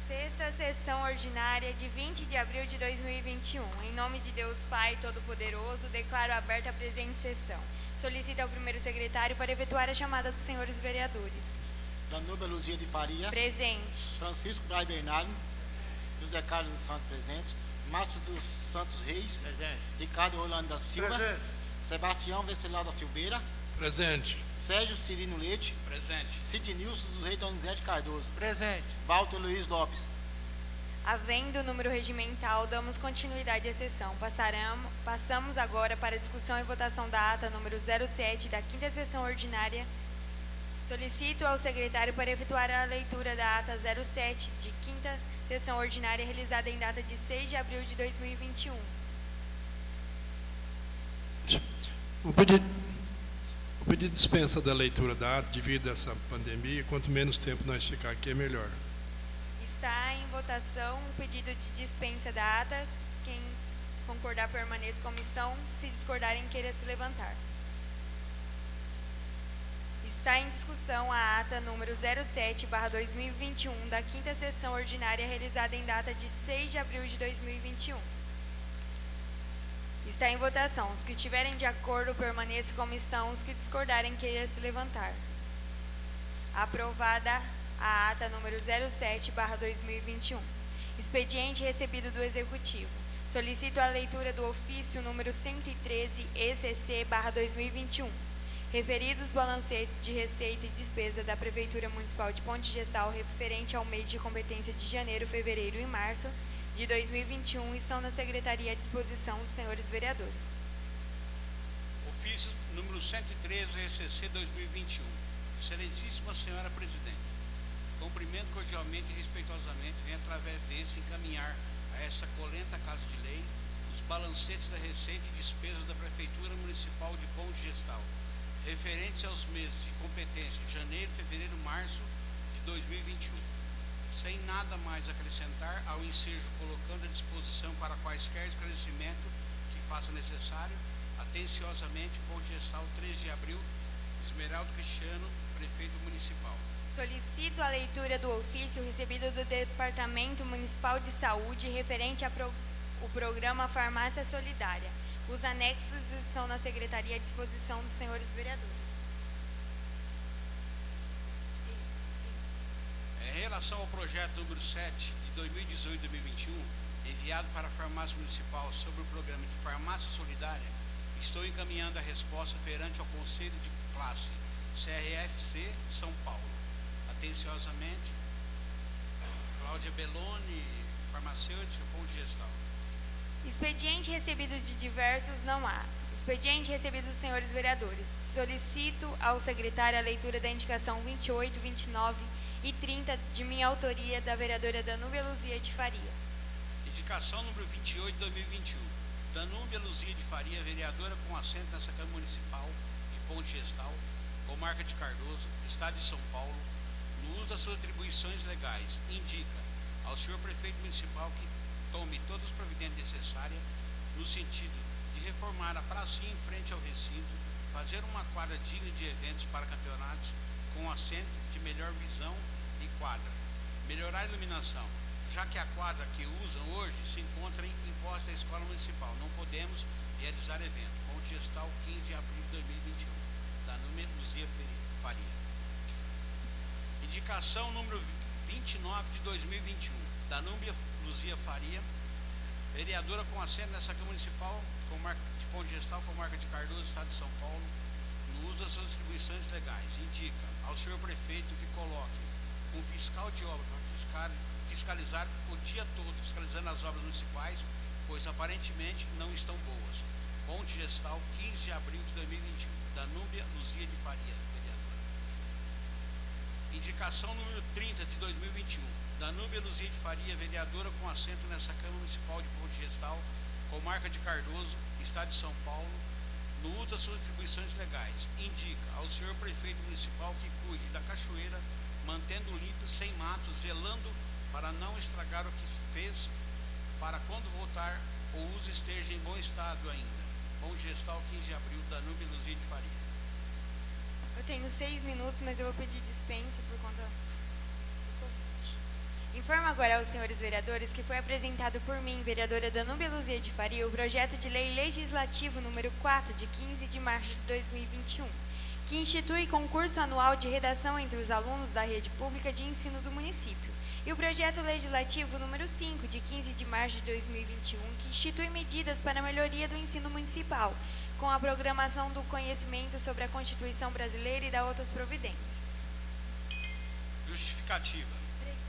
Sexta sessão ordinária de 20 de abril de 2021. Em nome de Deus Pai Todo-Poderoso, declaro aberta a presente sessão. Solicito ao primeiro secretário para efetuar a chamada dos senhores vereadores. Danúbia Luzia de Faria. Presente. Francisco Braz Bernardo. José Carlos dos Santos, presente. Márcio dos Santos Reis. Presente. Ricardo Rolando da Silva. Presente. Sebastião Venceslau da Silveira. Presente. Sérgio Cirino Leite. Presente. Sidnilson dos Reis Donizete Cardoso. Presente. Walter Luiz Lopes. Havendo o número regimental, damos continuidade à sessão. Passamos agora para a discussão e votação da ata número 07 da quinta sessão ordinária. Solicito ao secretário para efetuar a leitura da ata 07 de quinta sessão ordinária realizada em data de 6 de abril de 2021. O pedido dispensa da leitura da ata devido a essa pandemia. Quanto menos tempo nós ficar aqui, é melhor. Está em votação o pedido de dispensa da ata. Quem concordar permaneça como estão. Se discordarem, queira se levantar. Está em discussão a ata número 07/2021 da quinta sessão ordinária realizada em data de 6 de abril de 2021. Está em votação. Os que estiverem de acordo permaneçam como estão. Os que discordarem, queira se levantar. Aprovada a ata número 07/2021. Expediente recebido do Executivo. Solicito a leitura do ofício número 113 ECC/2021. Referidos balancetes de receita e despesa da Prefeitura Municipal de Ponte Gestal referente ao mês de competência de janeiro, fevereiro e março de 2021 estão na Secretaria à disposição dos senhores vereadores. Ofício número 113 ECC 2021. Excelentíssima Senhora Presidente, cumprimento cordialmente e respeitosamente, venho através desse encaminhar a essa colenta Casa de Lei os balancetes da receita e despesa da Prefeitura Municipal de Ponte Gestal, referentes aos meses de competência de janeiro, fevereiro e março de 2021, sem nada mais acrescentar ao ensejo, colocando à disposição para quaisquer esclarecimento que faça necessário, atenciosamente, Ponte Gestal, 3 de abril, Esmeraldo Cristiano, Prefeito Municipal. Solicito a leitura do ofício recebido do Departamento Municipal de Saúde referente ao programa Farmácia Solidária. Os anexos estão na Secretaria à disposição dos senhores vereadores. Em relação ao projeto número 7 de 2018-2021, enviado para a Farmácia Municipal sobre o programa de Farmácia Solidária, estou encaminhando a resposta perante ao Conselho de Classe CRFC São Paulo. Atenciosamente, Cláudia Belloni, farmacêutica, Ponte Gestal. Expediente recebido de diversos não há. Expediente recebido dos senhores vereadores. Solicito ao secretário a leitura da indicação 28, 29 e 30 de minha autoria da vereadora Danúbia Luzia de Faria. Indicação número 28 de 2021. Danúbia Luzia de Faria, vereadora com assento nessa Câmara Municipal de Ponte Gestal, comarca de Cardoso, Estado de São Paulo, no uso das suas atribuições legais, indica ao senhor prefeito municipal que tome todas as providências necessárias no sentido de reformar a pracinha em frente ao recinto, fazer uma quadra digna de eventos para campeonatos com assento de melhor visão e quadra, melhorar a iluminação, já que a quadra que usam hoje se encontra em posse da Escola Municipal. Não podemos realizar evento. Ponte Gestal, 15 de abril de 2021. Danúbia Luzia Faria. Indicação número 29 de 2021. Danúbia Luzia Faria, vereadora com assento nessa Câmara Municipal de Ponte Gestal, comarca de Cardoso, Estado de São Paulo, no uso das suas atribuições legais. Indica ao senhor prefeito que coloque um fiscal de obra para fiscalizar o dia todo, fiscalizando as obras municipais, pois aparentemente não estão boas. Ponte Gestal, 15 de abril de 2021. Danúbia Luzia de Faria, vereadora. Indicação número 30 de 2021. Danúbia Luzia de Faria, vereadora com assento nessa Câmara Municipal de Ponte Gestal, comarca de Cardoso, Estado de São Paulo, no uso das suas atribuições legais. Indica ao senhor prefeito municipal que cuide da cachoeira, mantendo limpo, sem mato, zelando para não estragar o que fez, para quando voltar o uso esteja em bom estado ainda. Ponte Gestal, 15 de abril, Danúbia Luzia de Faria. Eu tenho 6 minutos, mas eu vou pedir dispensa por conta do Covid. Informo agora aos senhores vereadores que foi apresentado por mim, vereadora Danúbia Luzia de Faria, o projeto de lei legislativo número 4, de 15 de março de 2021, que institui concurso anual de redação entre os alunos da rede pública de ensino do município, e o projeto legislativo número 5, de 15 de março de 2021, que institui medidas para a melhoria do ensino municipal, com a programação do conhecimento sobre a Constituição Brasileira e da outras providências. Justificativa.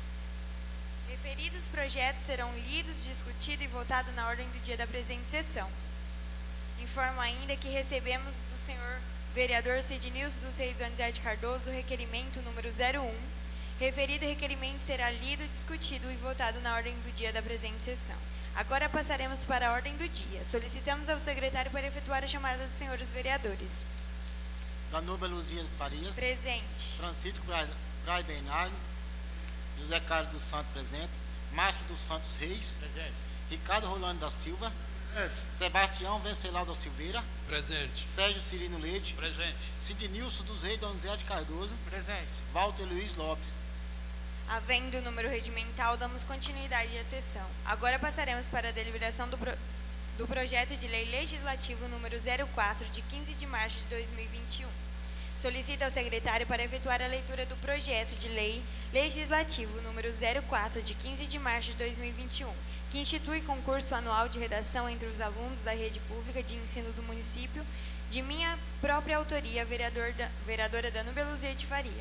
Referidos projetos serão lidos, discutidos e votados na ordem do dia da presente sessão. Informo ainda que recebemos do senhor vereador Cidnilson dos Reis Donizete Cardoso o requerimento número 01. Referido requerimento será lido, discutido e votado na ordem do dia da presente sessão. Agora passaremos para a ordem do dia. Solicitamos ao secretário para efetuar a chamada dos senhores vereadores. Danúbia Luzia de Farias. Presente. Francisco Braz Bernardo. José Carlos dos Santos, presente. Márcio dos Santos Reis. Presente. Ricardo Rolando da Silva. Presente. Sebastião Venceslau da Silveira. Presente. Sérgio Cirino Leite. Presente. Cidnilson dos Reis Donizete Cardoso. Presente. Walter Luiz Lopes. Havendo o número regimental, damos continuidade à sessão. Agora passaremos para a deliberação do projeto de lei legislativo número 04, de 15 de março de 2021. Solicito ao secretário para efetuar a leitura do projeto de lei legislativo número 04, de 15 de março de 2021, que institui concurso anual de redação entre os alunos da rede pública de ensino do município, de minha própria autoria, vereadora Danúbia Luzia de Faria.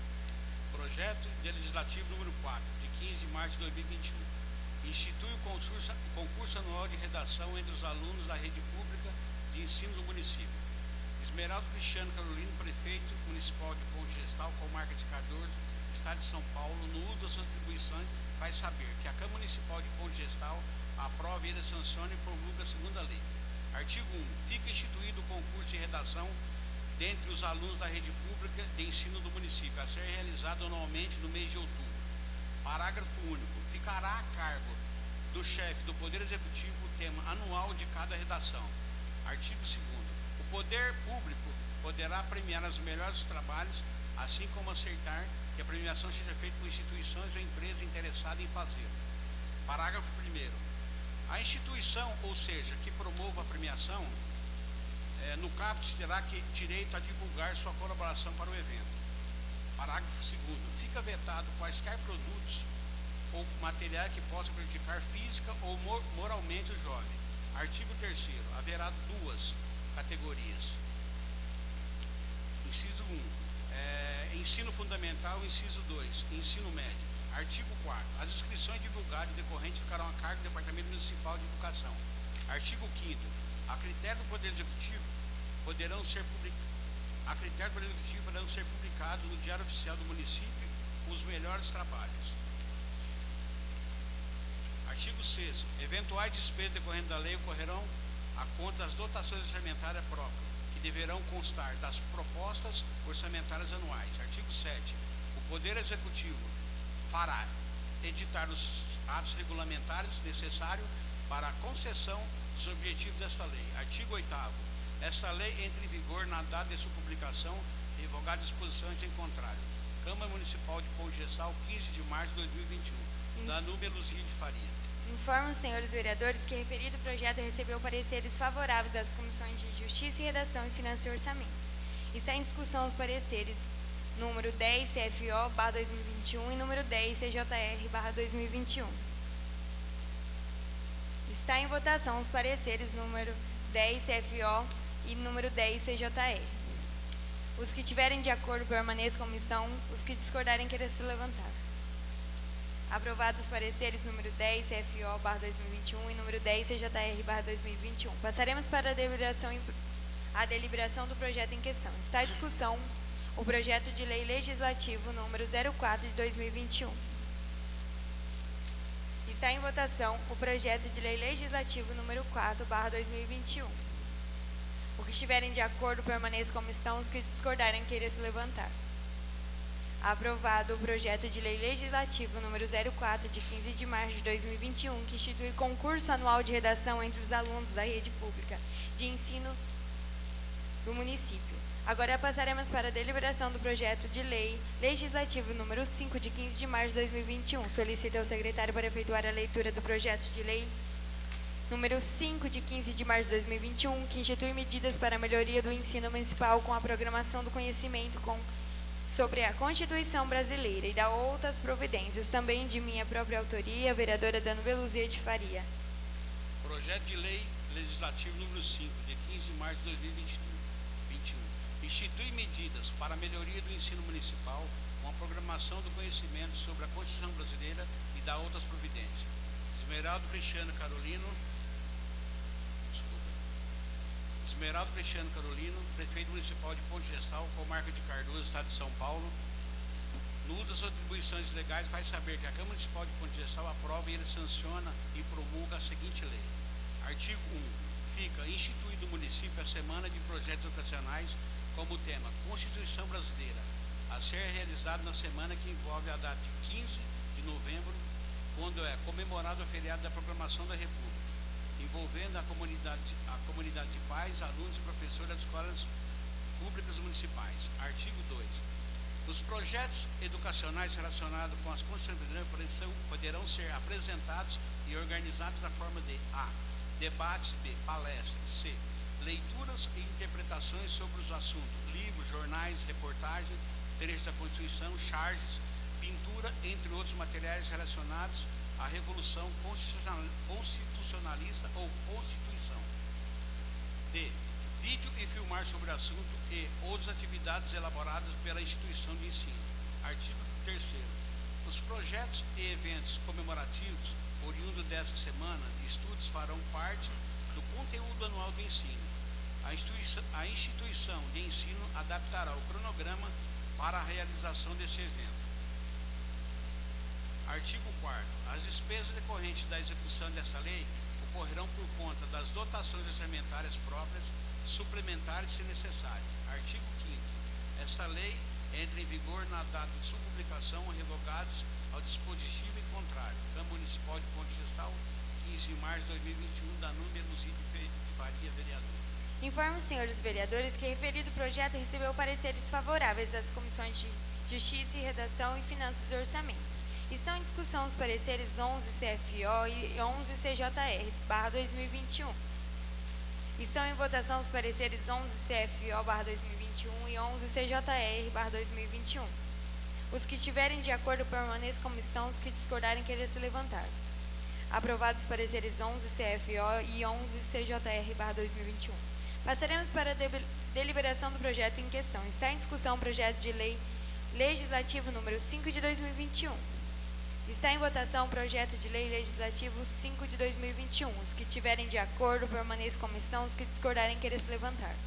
Projeto de legislativo número 4, de 15 de março de 2021. Institui o concurso anual de redação entre os alunos da rede pública de ensino do município. Esmeraldo Cristiano Carolino, prefeito municipal de Ponte Gestal, comarca de Cardoso, estado de São Paulo, no uso das suas atribuições, faz saber que a Câmara Municipal de Ponte Gestal aprova e sanciona e promulga a segunda lei. Artigo 1. Fica instituído o concurso de redação dentre os alunos da rede pública de ensino do município, a ser realizado anualmente no mês de outubro. Parágrafo único. Ficará a cargo do chefe do Poder Executivo o tema anual de cada redação. Artigo 2º. O Poder Público poderá premiar os melhores trabalhos, assim como acertar que a premiação seja feita por instituições ou empresa interessada em fazê-lo. Parágrafo 1º. A instituição, ou seja, que promova a premiação, no caput terá direito a divulgar sua colaboração para o evento. Parágrafo 2º. Fica vetado quaisquer produtos ou materiais que possam prejudicar física ou moralmente o jovem. Artigo 3º. Haverá duas categorias. Inciso 1. Ensino fundamental. Inciso 2. Ensino médio. Artigo 4º. As inscrições divulgadas e decorrentes ficarão a cargo do Departamento Municipal de Educação. Artigo 5º. A critério do Poder Executivo poderão ser publicados no Diário Oficial do Município os melhores trabalhos. Artigo 6º. Eventuais despesas decorrentes da lei ocorrerão a conta das dotações orçamentárias próprias, que deverão constar das propostas orçamentárias anuais. Artigo 7º. O Poder Executivo fará editar os atos regulamentares necessários para a concessão dos objetivos desta lei. Artigo 8º. Esta lei entra em vigor na data de sua publicação, revogada disposições em contrário. Câmara Municipal de Ponte Gestal, 15 de março de 2021. Danúbia Luzia de Faria. Informo os senhores vereadores que referido projeto recebeu pareceres favoráveis das comissões de Justiça e Redação e Finanças e Orçamento. Está em discussão os pareceres número 10 CFO/2021 e número 10 CJR/2021. Está em votação os pareceres número 10 CFO e número 10 CJR. Os que tiverem de acordo permaneçam como estão, os que discordarem queiram se levantar. Aprovados os pareceres número 10 CFO/2021 e número 10 CJR/2021. Passaremos para a deliberação do projeto em questão. Está em discussão o projeto de lei legislativo número 04 de 2021. Está em votação o projeto de lei legislativo número 4/2021. Os que estiverem de acordo permaneçam como estão, os que discordarem queiram se levantar. Aprovado o projeto de lei legislativo número 04 de 15 de março de 2021, que institui concurso anual de redação entre os alunos da rede pública de ensino do município. Agora passaremos para a deliberação do projeto de lei legislativo número 5, de 15 de março de 2021. Solicito ao secretário para efetuar a leitura do projeto de lei número 5, de 15 de março de 2021, que institui medidas para a melhoria do ensino municipal com a programação do conhecimento sobre a Constituição Brasileira e da outras providências, também de minha própria autoria, a vereadora Danúbia Luzia de Faria. Projeto de lei legislativo número 5, de 15 de março de 2021. Institui medidas para a melhoria do ensino municipal com a programação do conhecimento sobre a Constituição Brasileira e da outras providências. Esmeraldo Cristiano Carolino, prefeito municipal de Ponte Gestal, comarca de Cardoso, estado de São Paulo. No uso das atribuições legais, faz saber que a Câmara Municipal de Ponte Gestal aprova e ele sanciona e promulga a seguinte lei. Artigo 1. Fica instituído no município a Semana de Projetos Educacionais como tema Constituição Brasileira, a ser realizado na semana que envolve a data de 15 de novembro, quando é comemorado o feriado da Proclamação da República, envolvendo a comunidade de pais, alunos e professores das escolas públicas municipais. Artigo 2. Os projetos educacionais relacionados com as Constituições Brasileiras poderão ser apresentados e organizados na forma de A. Debates, B. Palestras, C. Leituras e interpretações sobre os assuntos, livros, jornais, reportagens, trechos da Constituição, charges, pintura, entre outros materiais relacionados à Revolução Constitucionalista ou Constituição. D. Vídeo e filmar sobre o assunto e outras atividades elaboradas pela instituição de ensino. Artigo 3º. Os projetos e eventos comemorativos oriundos desta semana de estudos farão parte do conteúdo anual do ensino. A instituição de ensino adaptará o cronograma para a realização desse evento. Artigo 4º. As despesas decorrentes da execução desta lei ocorrerão por conta das dotações orçamentárias próprias, suplementares se necessário. Artigo 5º. Esta lei entra em vigor na data de sua publicação, revogados ao dispositivo em contrário. Câmara Municipal de Ponte Gestal, 15 de março de 2021, Danúbia Luzia de Faria, vereador. Informo os senhores vereadores que referido projeto recebeu pareceres favoráveis das comissões de Justiça e Redação e Finanças e Orçamento. Estão em discussão os pareceres 11 CFO e 11 CJR/2021. Estão em votação os pareceres 11 CFO/2021 e 11 CJR/2021. Os que tiverem de acordo permaneçam como estão, os que discordarem queiram se levantar. Aprovados os pareceres 11 CFO e 11 CJR/2021. Passaremos para a deliberação do projeto em questão. Está em discussão o projeto de lei legislativo número 5 de 2021. Está em votação o projeto de lei legislativo 5 de 2021. Os que tiverem de acordo permaneçam como estão, os que discordarem queiram se levantar.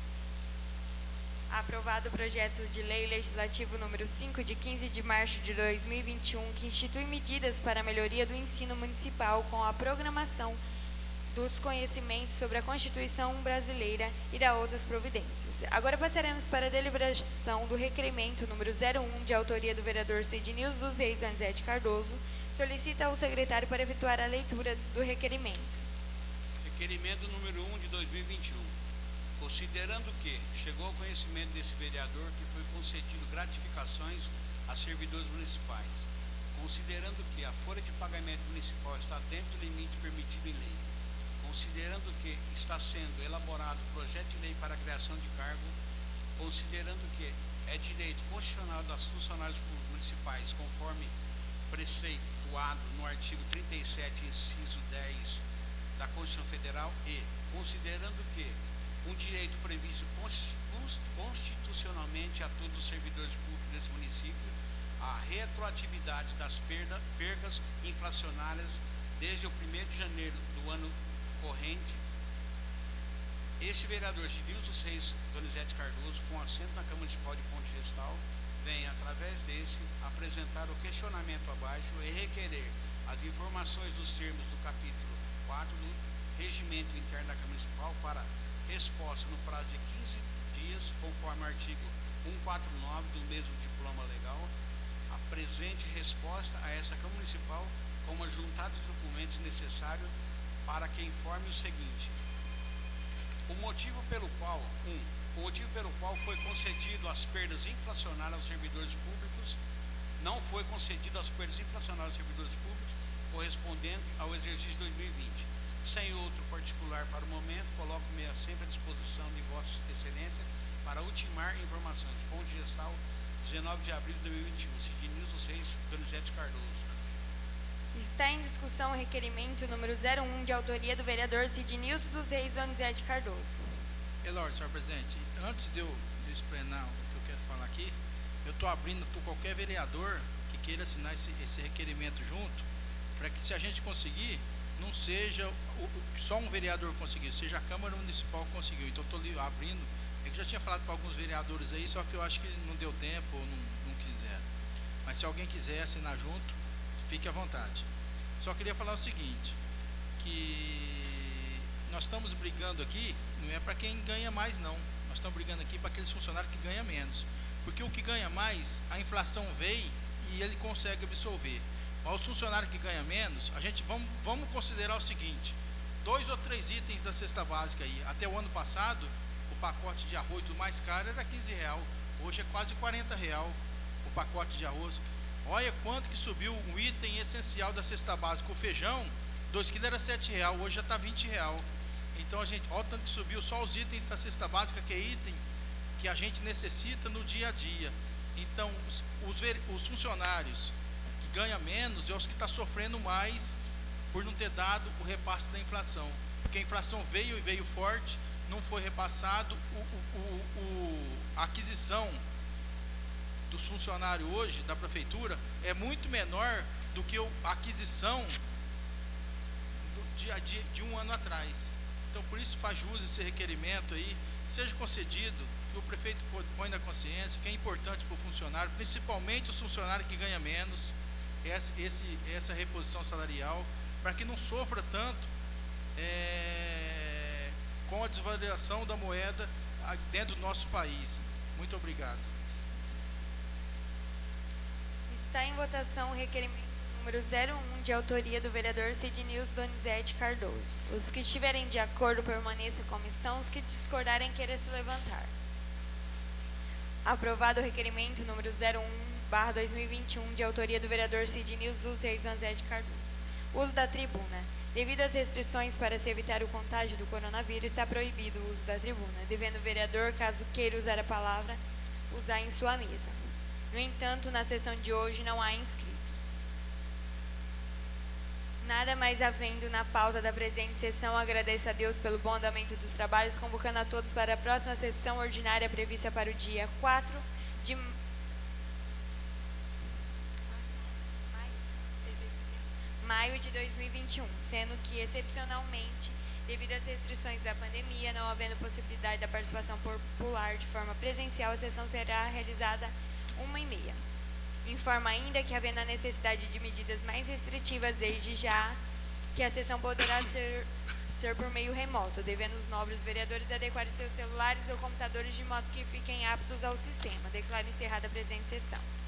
Aprovado o projeto de lei legislativo número 5 de 15 de março de 2021, que institui medidas para a melhoria do ensino municipal com a programação dos conhecimentos sobre a Constituição Brasileira e da outras providências. Agora passaremos para a deliberação do requerimento número 01, de autoria do vereador Cidnilson dos Reis Anzete Cardoso. Solicita ao secretário para efetuar a leitura do requerimento. Requerimento número 1 de 2021. Considerando que chegou ao conhecimento desse vereador que foi concedido gratificações a servidores municipais, considerando que a folha de pagamento municipal está dentro do limite permitido em lei, considerando que está sendo elaborado o projeto de lei para a criação de cargo, considerando que é direito constitucional das funcionários públicos municipais, conforme preceituado no artigo 37, inciso 10 da Constituição Federal, e considerando que um direito previsto constitucionalmente a todos os servidores públicos desse município, a retroatividade das perdas inflacionárias desde o 1º de janeiro do ano corrente. Este vereador Cidnilson dos Reis Donizete Cardoso, com assento na Câmara Municipal de Ponte Gestal, vem, através desse, apresentar o questionamento abaixo e requerer as informações dos termos do capítulo 4 do Regimento Interno da Câmara Municipal para resposta no prazo de 15 dias, conforme o artigo 149 do mesmo diploma legal. A presente resposta a essa Câmara Municipal com ajuntados documentos necessários para que informe o seguinte: o motivo pelo qual, 1. O motivo pelo qual foi concedido as perdas inflacionárias aos servidores públicos não foi concedido as perdas inflacionárias aos servidores públicos correspondente ao exercício 2020. Sem outro particular para o momento, coloco-me sempre à disposição de Vossa Excelência para ultimar informações. Ponte Gestal, 19 de abril de 2021. Sidnilson dos Reis Donizete Cardoso. Está em discussão o requerimento número 01, de autoria do vereador Sidnilson dos Reis Donizete Cardoso. Elorde, senhor presidente, antes de eu explanar o que eu quero falar aqui, eu estou abrindo para qualquer vereador que queira assinar esse requerimento junto, para que, se a gente conseguir, não seja só um vereador conseguir, seja a Câmara Municipal que conseguiu. Então estou abrindo, é que eu já tinha falado para alguns vereadores aí, só que eu acho que não deu tempo ou não quiseram. Mas se alguém quiser assinar junto, fique à vontade. Só queria falar o seguinte, que nós estamos brigando aqui, não é para quem ganha mais não, nós estamos brigando aqui para aqueles funcionários que ganham menos, porque o que ganha mais, a inflação veio e ele consegue absorver. Mas os funcionários que ganham menos, a gente vamos considerar o seguinte, 2 ou 3 itens da cesta básica aí. Até o ano passado, o pacote de arroz do mais caro era R$15, hoje é quase R$40 o pacote de arroz. Olha quanto que subiu um item essencial da cesta básica, o feijão, 2 kg era R$7, hoje já está R$20. Então a gente, olha o tanto que subiu só os itens da cesta básica, que é item que a gente necessita no dia a dia. Então os funcionários ganha menos é os que estão sofrendo mais por não ter dado o repasse da inflação, porque a inflação veio e veio forte, não foi repassado. A aquisição dos funcionários hoje da prefeitura é muito menor do que a aquisição de um ano atrás. Então por isso faz jus esse requerimento aí, seja concedido, que o prefeito põe na consciência que é importante para o funcionário, principalmente os funcionários que ganham menos, essa reposição salarial, para que não sofra tanto com a desvalorização da moeda dentro do nosso país. Muito obrigado. Está em votação o requerimento número 01, de autoria do vereador Sidnilson Donizete Cardoso. Os que estiverem de acordo permaneçam como estão, os que discordarem queiram se levantar. Aprovado o requerimento número 01/2021, de autoria do vereador Sidnilson dos Reis Donizete Cardoso. Uso da tribuna. Devido às restrições para se evitar o contágio do coronavírus, está proibido o uso da tribuna, devendo o vereador, caso queira usar a palavra, usar em sua mesa. No entanto, na sessão de hoje não há inscritos. Nada mais havendo na pauta da presente sessão, agradeço a Deus pelo bom andamento dos trabalhos, convocando a todos para a próxima sessão ordinária prevista para o dia 4 de maio de 2021, sendo que, excepcionalmente, devido às restrições da pandemia, não havendo possibilidade da participação popular de forma presencial, a sessão será realizada 13h30. Informa ainda que, havendo a necessidade de medidas mais restritivas desde já, que a sessão poderá ser por meio remoto, devendo os nobres vereadores adequarem seus celulares ou computadores de modo que fiquem aptos ao sistema. Declaro encerrada a presente sessão.